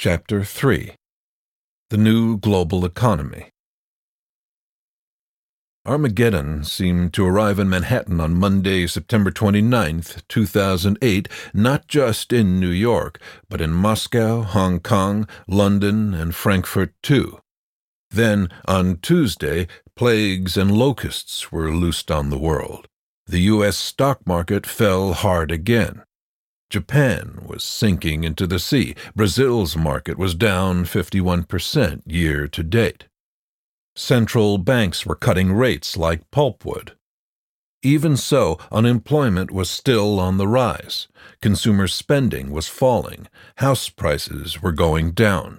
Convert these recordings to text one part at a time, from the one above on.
Chapter 3. The New Global Economy. Armageddon seemed to arrive in Manhattan on Monday, September 29, 2008, not just in New York, but in Moscow, Hong Kong, London, and Frankfurt too. Then, on Tuesday, plagues and locusts were loosed on the world. The U.S. stock market fell hard again. Japan was sinking into the sea. Brazil's market was down 51% year to date. Central banks were cutting rates like pulpwood. Even so, unemployment was still on the rise. Consumer spending was falling. House prices were going down.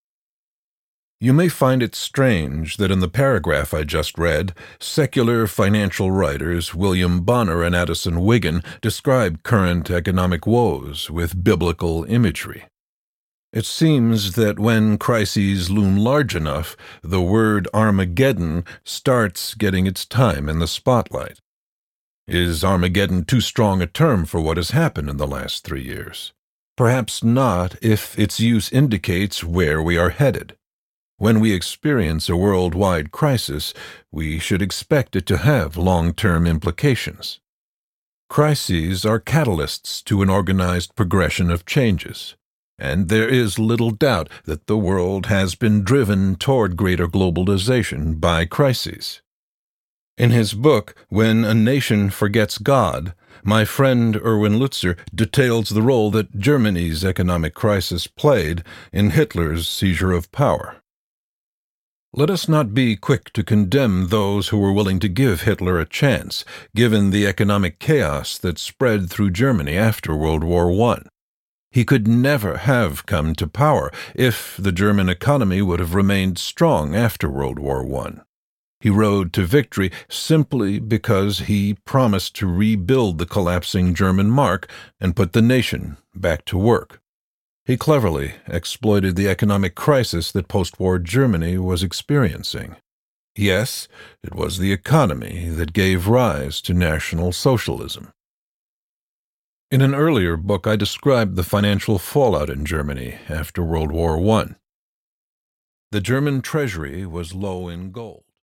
You may find it strange that in the paragraph I just read, secular financial writers William Bonner and Addison Wiggin describe current economic woes with biblical imagery. It seems that when crises loom large enough, the word Armageddon starts getting its time in the spotlight. Is Armageddon too strong a term for what has happened in the last 3 years? Perhaps not if its use indicates where we are headed. When we experience a worldwide crisis, we should expect it to have long-term implications. Crises are catalysts to an organized progression of changes, and there is little doubt that the world has been driven toward greater globalization by crises. In his book, When a Nation Forgets God, my friend Erwin Lutzer details the role that Germany's economic crisis played in Hitler's seizure of power. Let us not be quick to condemn those who were willing to give Hitler a chance, given the economic chaos that spread through Germany after World War I. He could never have come to power if the German economy would have remained strong after World War I. He rode to victory simply because he promised to rebuild the collapsing German mark and put the nation back to work. He cleverly exploited the economic crisis that post-war Germany was experiencing. Yes, it was the economy that gave rise to National Socialism. In an earlier book, I described the financial fallout in Germany after World War I. The German treasury was low in gold.